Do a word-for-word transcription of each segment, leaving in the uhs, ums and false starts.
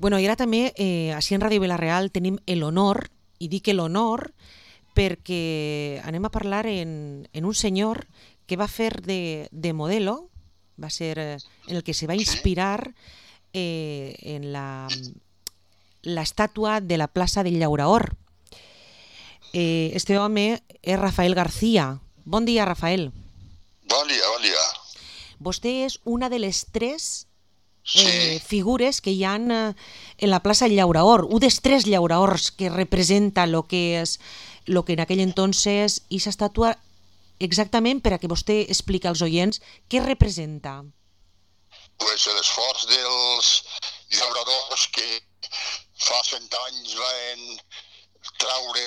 Bueno, i ara també, eh, així en Ràdio Vila-real tenim l'honor, i dic l'honor perquè anem a parlar en, en un senyor que va fer de, de modelo, va ser eh, en el que se va inspirar eh, en la l'estàtua de la plaça del Llauraor. Eh, este home és Rafael García. Bon dia, Rafael. Bon dia, bon dia. Vostè és una de les tres Sí, eh, figures que hi ha eh, en la plaça del Llauraor, un dels tres llauraors que representa lo que és lo que en aquell entonces i s'estatua exactament per a que vostè expliqui als oients què representa. pues l'esforç dels llauradors que fa cent anys van traure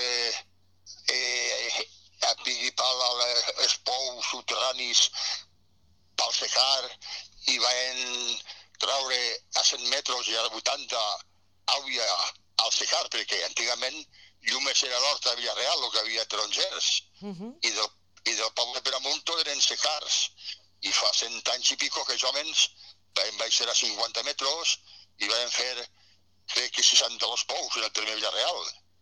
eh, a pic i pala els pous subterranis pel secar i van traure a cent metres i a vuitanta aigua al secar, perquè antigament llumés era l'horta de Villarreal, el que havia tarongers, Uh -huh. i del, i del poble per amunt tot eren secars. I fa cent anys i pico que els homes van baixar a cinquanta metres i van fer, crec que seixanta-dos pous en el terme Villarreal.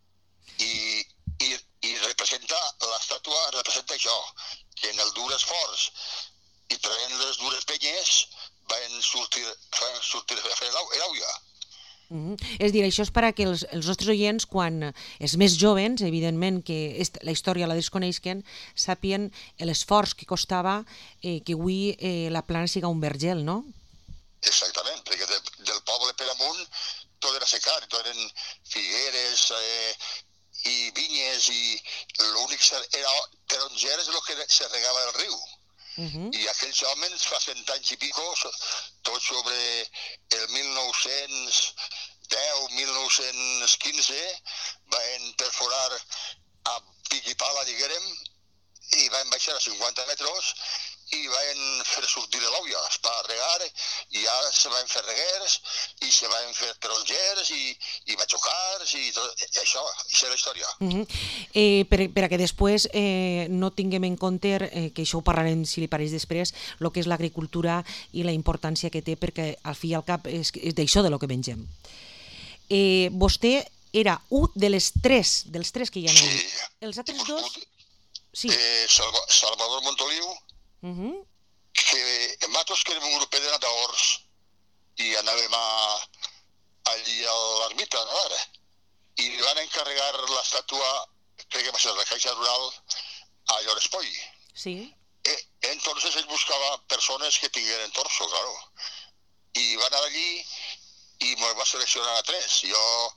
I, i, i representa, l'estàtua representa això, que en el dur esforç i traient les dures penyes van sortir, van sortir a fer l'aigua. Mm -hmm. És dir, això és per a que els, els nostres oients, quan els més jovens, evidentment que est, la història la desconeixen, sàpien l'esforç que costava eh, que avui eh, la plana siga un vergel, no? Exactament, perquè de, del poble per amunt tot era secar, tot eren figueres eh, i vinyes i l'únic que era tarongers el que se regava al riu. Uh -huh. I aquells homes fa cent anys i pico, tot sobre el mil nou-cents deu, mil nou-cents quinze, van perforar a pic i pala, diguérem, i van baixar a cinquanta metres i van fer sortir l'aigua per regar, i ara se van fer reguers i se van fer tarongers i, i matxocars i tot això, això és la història. Uh -huh. eh, per, per a que després eh, no tinguem en compte, eh, que això ho parlarem si li pareix després, el que és l'agricultura i la importància que té, perquè al fi i al cap és, és d'això de lo que mengem. Eh, vostè era un de les tres, dels tres que hi ha allà. Sí. Els altres dos... Sí. Eh, Salva, Salvador Montoliu, Uh -huh. que nosaltres que érem un grup de nedadors i anàvem a, allí a l'ermita a nedar, i li van encarregar l'estàtua, crec que va ser la Caixa Rural, a Llorespoll. Sí. Eh, entonces ell buscava persones que tingueren torso, claro. I va anar allí i me'l va seleccionar a tres. Jo,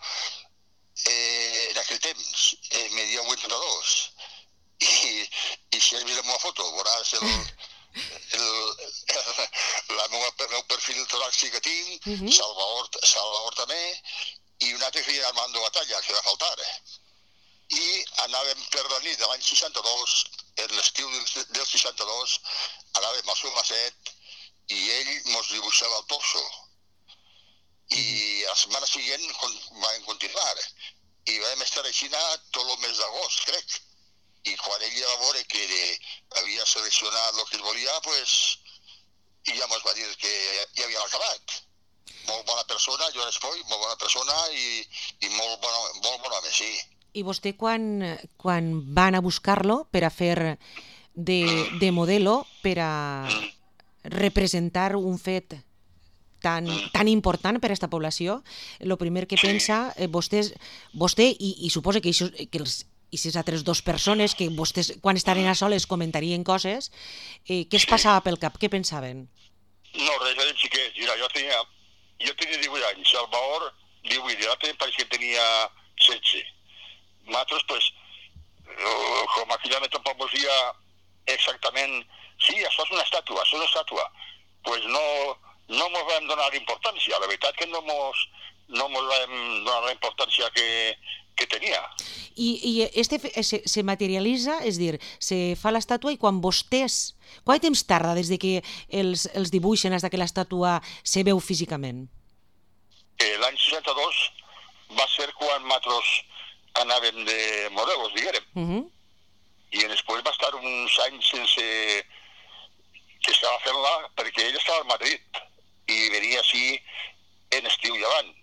eh, en aquell temps, eh, media vuitanta-dos. I, i si has vist la meva foto, veuràs el, el, el, la meva, el meu perfil toràxic que tinc, uh -huh. Salvador, Salvador també, i un altre que hi ha Armando Batalla, que va faltar. I anàvem per la nit de l'any seixanta-dos, en l'estiu del, del seixanta-dos, anàvem al seu macet i ell mos dibuixava el torso. I la setmana següent vam continuar. I vam estar així tot el mes d'agost, crec. I quan ell va veure que havia seleccionat el que ell volia, pues, i ja mos va dir que ja havíem acabat. Molt bona persona, Joan Espoll, molt bona persona i, i molt, bona, molt bon home, sí. I vostè quan, quan van a buscar-lo per a fer de, de modelo, per a representar un fet tan, tan important per a aquesta població, el primer que pensa eh, vostè, vostè i, i suposa que, això, que els i si altres dues persones que vostès quan estaven a soles comentarien coses, eh, què es passava pel cap? Què pensaven? No, res, eren xiquets. Mira, jo tenia, jo tenia divuit anys, Salvador divuit, i l'altre pareix que tenia setze. Nosaltres, pues, com aquell home tampoc mos dia exactament, sí, això és una estàtua, això és una estàtua. Pues no, no mos vam donar importància, la veritat que no mos, no mos vam donar la importància que, que tenia. I, i este se, se materialitza, és dir, se fa l'estàtua i quan vostès... Quant temps tarda des de que els, els dibuixen fins que l'estàtua se veu físicament? Eh, L'any seixanta-dos va ser quan nosaltres anàvem de modelos, diguérem. Uh -huh. I després va estar uns anys sense que estava fent-la perquè ell estava a Madrid i venia així en estiu llevant.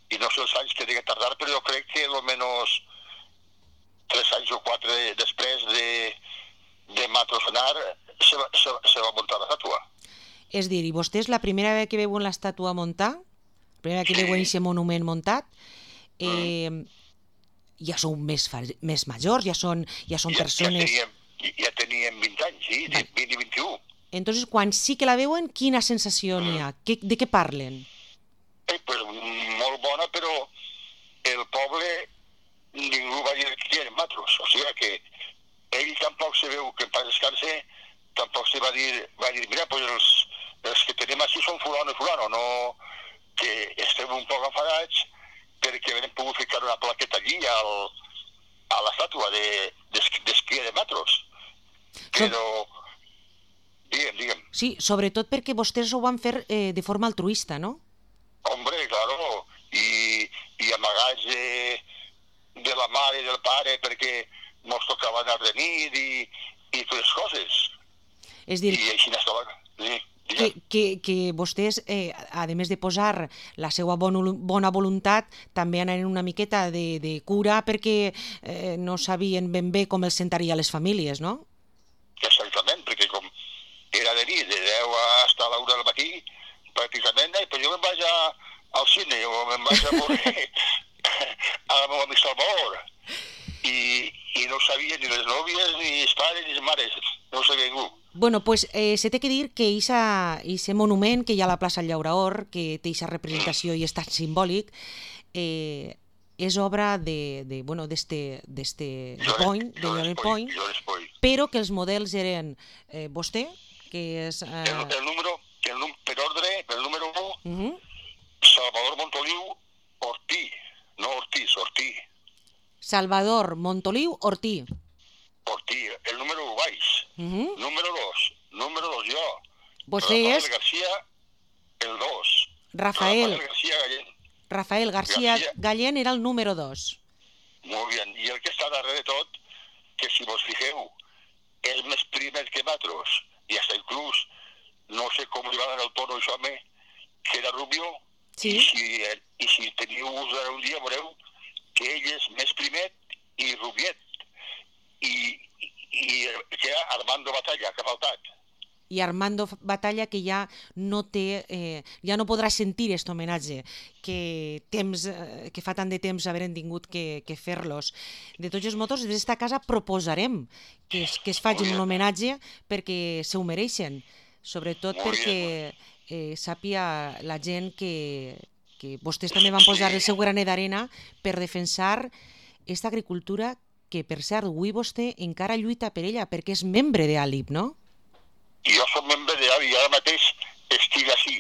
i no sé els anys que té que tardar, però jo crec que almenys tres anys o quatre després de, de Matros anar se va, se, se va muntar l'estàtua. És dir, i vostès la primera vegada que veuen l'estàtua muntar, la primera vegada que veuen aquest monument muntat, eh, mm. ja són més, més majors, ja són, ja són ja, persones... Ja teníem, ja teníem vint anys, sí, de vint i vint-i-u. Entonces, quan sí que la veuen, quina sensació n'hi ha? Que, de què parlen? Eh, pues, molt bona, però el poble ningú va dir que eren Matros. O sigui que ell tampoc se veu que en pas descanse, tampoc se va dir, va dir mira, pues els, els que tenim així són fulano i fulano, no que estem un poc enfadats perquè hem pogut ficar una plaqueta allí al, a l'estàtua d'esquia de, de Matros. Però, digue'm, digue'm. Sí, sobretot perquè vostès ho van fer eh, de forma altruista, no? Hombre, claro, i, i amagats de, de la mare i del pare perquè mos tocava anar de nit i, i totes les coses. És dir, I així n'estava, sí. Que, que, que vostès, eh, a més de posar la seva bon, bona voluntat, també anaren una miqueta de, de cura perquè eh, no sabien ben bé com els sentaria les famílies, no? Exactament, perquè com era de nit, de deu a l'una del matí, pràcticament, eh, però jo me'n vaig a, al cine, o me'n vaig a veure a la meva amic Salvador, i, i no sabia ni les nòvies, ni els pares, ni les mares, no sabia ningú. Bueno, pues eh, se té que dir que aquest monument que hi ha a la plaça Llauraor, que té aquesta representació i és tan simbòlic, eh, és obra de, de, bueno, d'este, d'este Point, de Lloret Point, però que els models eren eh, vostè, que és... Eh... El, el número, el, per ordre, el número u, uh -huh. Salvador Montoliu Ortí, no Ortiz, Ortí. Salvador Montoliu Ortí. Ortí, el número u baix. Uh -huh. Número dos, número dos jo. Vostè Rafael és... García, el dos. Rafael. Rafael García Gallén. Rafael García, García Gallén era el número dos. Molt bé, i el que està darrere de tot, que si vos fixeu, és més primer que Matros, i hasta inclús, no sé com li va dar el tono això home, que era Rubio, sí. i, si, i si teniu ús un dia, veureu que ell és més primet i Rubiet, i, i que era Armando Batalla, que ha faltat. I Armando Batalla, que ja no té, eh, ja no podrà sentir aquest homenatge que, temps, eh, que fa tant de temps haurem tingut que, que fer-los. De tots els motos, des d'esta casa proposarem que es, que es faci un homenatge perquè se ho mereixen, sobretot Molt perquè eh, sàpia la gent que, que vostès també van posar el seu granet d'arena per defensar aquesta agricultura que, per cert, avui vostè encara lluita per ella, perquè és membre d'Àlip, no? Jo soc membre d'Àlip i ara mateix estic així,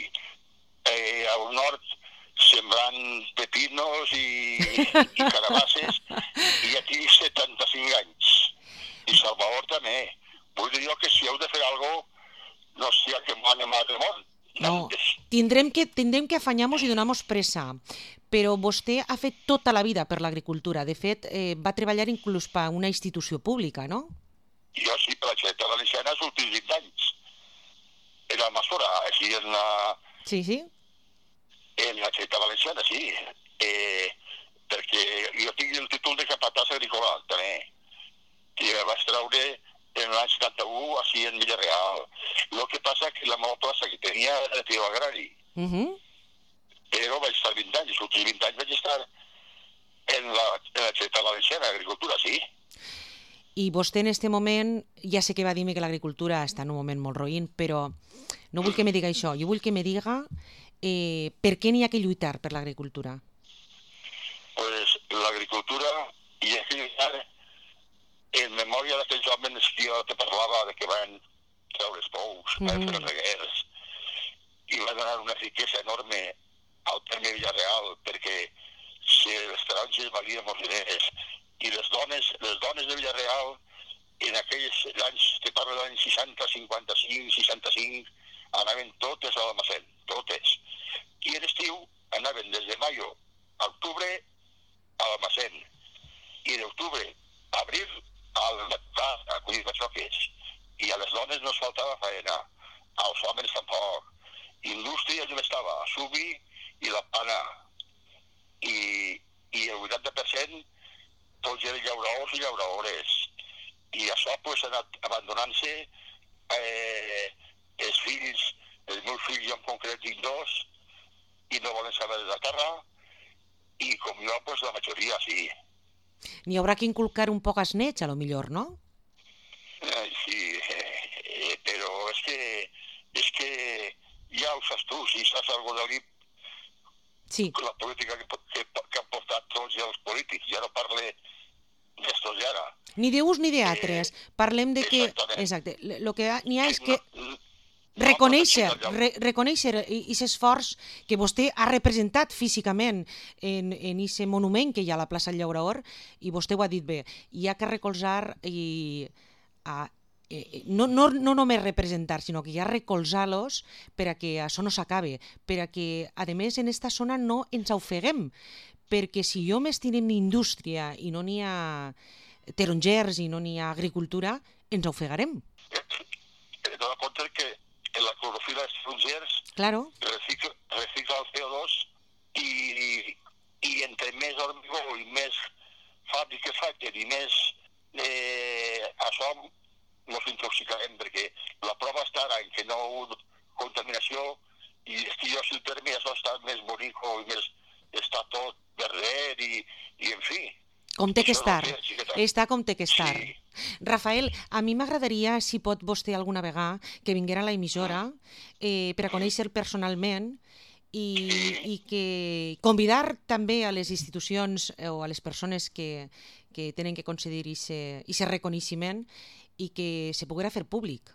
eh, al nord, sembrant pepinos i, i carabasses, i ja tinc setanta-cinc anys. I Salvador també. Vull dir jo que si heu de fer alguna cosa, no sigui que m'anem a altre món. No, tindrem que, tindrem que afanyar-nos i donar-nos pressa. Però vostè ha fet tota la vida per l'agricultura. De fet, eh, va treballar inclús per una institució pública, no? Jo sí, per la Generalitat Valenciana els últims vint anys. En la Masora, així en la... Sí, sí. En la Generalitat Valenciana, sí. Eh, perquè jo tinc el títol de capatàs agrícola, també. Que el vaig treure en l'any setanta-u, així en Villarreal. El que passa que la meva plaça que tenia era de tio agrari. Uh -huh. Però vaig estar vint anys, els últims vint anys vaig estar en la, en la Generalitat Valenciana, agricultura, sí. I vostè en aquest moment, ja sé que va dir-me que l'agricultura està en un moment molt roïn, però no vull que me diga això, jo vull que me diga eh, per què n'hi ha que lluitar per l'agricultura. Pues l'agricultura hi ha que lluitar en memòria d'aquells homes que jo te parlava de que van treure els pous, mm. van fer les reguers, i van donar una riquesa enorme al terme Villarreal, perquè si els taronges valien molts diners, i les dones, les dones de Villarreal, en aquells anys, te parlo de l'any seixanta, cinquanta-cinc, seixanta-cinc, anaven totes a l'almacén, totes. I en estiu anaven des de maio a octubre a l'almacén, i d'octubre a abril al mercat, a collir batxoques. I a les dones no es faltava faena, als homes tampoc. Indústria jo estava, a Subi i la Pana. i, i el vuitanta per cent tots eren llauradors i llauradores. I això pues, ha anat abandonant-se. Eh, els fills, els meus fills jo en concret tinc dos, i no volen saber de la terra, i com jo, pues, la majoria sí. N'hi haurà que inculcar un poc als nets, a lo millor, no? Eh, sí, eh, però és que, és que ja ho saps tu, si saps alguna cosa de l'I P, sí. La política que, que, que han portat tots els polítics, ja no parle d'estos ja ara. Ni d'uns ni d'altres. Eh, Parlem de que... Exacte. El que n'hi ha és que reconèixer, re, reconèixer aquest esforç que vostè ha representat físicament en aquest monument que hi ha a la plaça del Llaurador, i vostè ho ha dit bé, hi ha que recolzar i a, eh, no, no, no només representar, sinó que hi ha recolzar-los per a que això no s'acabe, per a que, a més, en esta zona no ens ofeguem, perquè si jo m'estimo en indústria i no n'hi ha tarongers i no n'hi ha agricultura, ens ofegarem. He donat compte que la clorofila dels tarongers claro. recicla, recicla el C O dos i, i entre més hormigó i més fàbriques facin i més eh, això ens intoxicarem, perquè la prova està en que no hi ha contaminació i estic jo terme això està més bonico i més està tot verdet i, i en fi. Com té que estar, està com té que estar. Sí. Rafael, a mi m'agradaria, si pot vostè alguna vegada, que vinguera a l'emissora eh, per a conèixer personalment i, i que convidar també a les institucions o a les persones que, que tenen que concedir aquest reconeixement i que se poguera fer públic.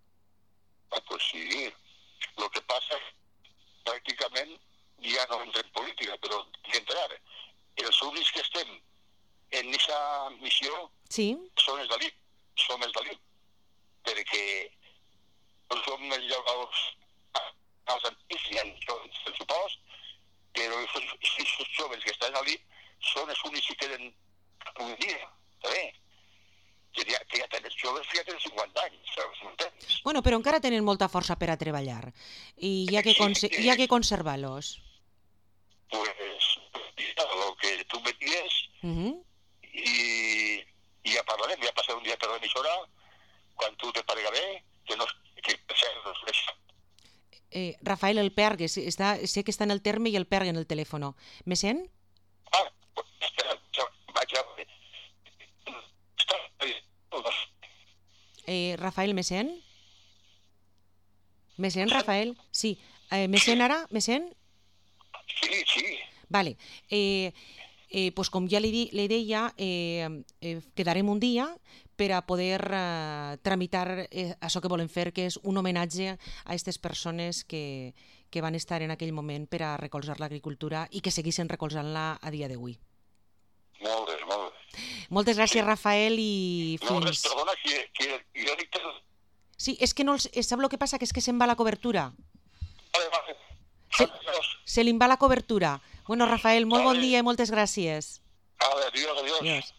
Ah, pues sí. Lo que passa pràcticament ja no entra en política, però hi entrar. Els únics que estem en aquesta missió sí. són els de l'I P, som els de l'I P, perquè no som els llauradors als antics, hi ha el supost, però aquests joves que estan a l'I P són els únics que queden un dia, també. Que ja, que ja tenen els joves que ja tenen cinquanta anys, saps? Bueno, però encara tenen molta força per a treballar i hi ha que, conse- hi ha que conservar-los. Pues, el que tu me digues, uh-huh. i, i ja parlarem, ja passaré un dia per l'emissora, quan tu te parega bé, que no... Que, eh, Rafael, el pergue, està, sé que està en el terme i el pergue en el telèfon. Me sent? Ah, espera, vaig a... Eh, Rafael, me sent? Me sent, Rafael? Sí. Eh, me sent ara? Me sent? Sí, sí. Vale. Eh, eh, pues com ja li, di, li deia, eh, eh, quedarem un dia per a poder eh, tramitar eh, això que volem fer, que és un homenatge a aquestes persones que, que van estar en aquell moment per a recolzar l'agricultura i que seguissin recolzant-la a dia d'avui. Molt bé, molt bé. Moltes gràcies, sí. Rafael, i fins... No, res, perdona, que, que jo dic que... Sí, és que no... Sap el que passa? Que és que se'n va la cobertura. Vale, vale. Se, se li va la cobertura. Bueno, Rafael, molt vale. Bon dia i moltes gràcies. Vale, adiós, adiós. adiós.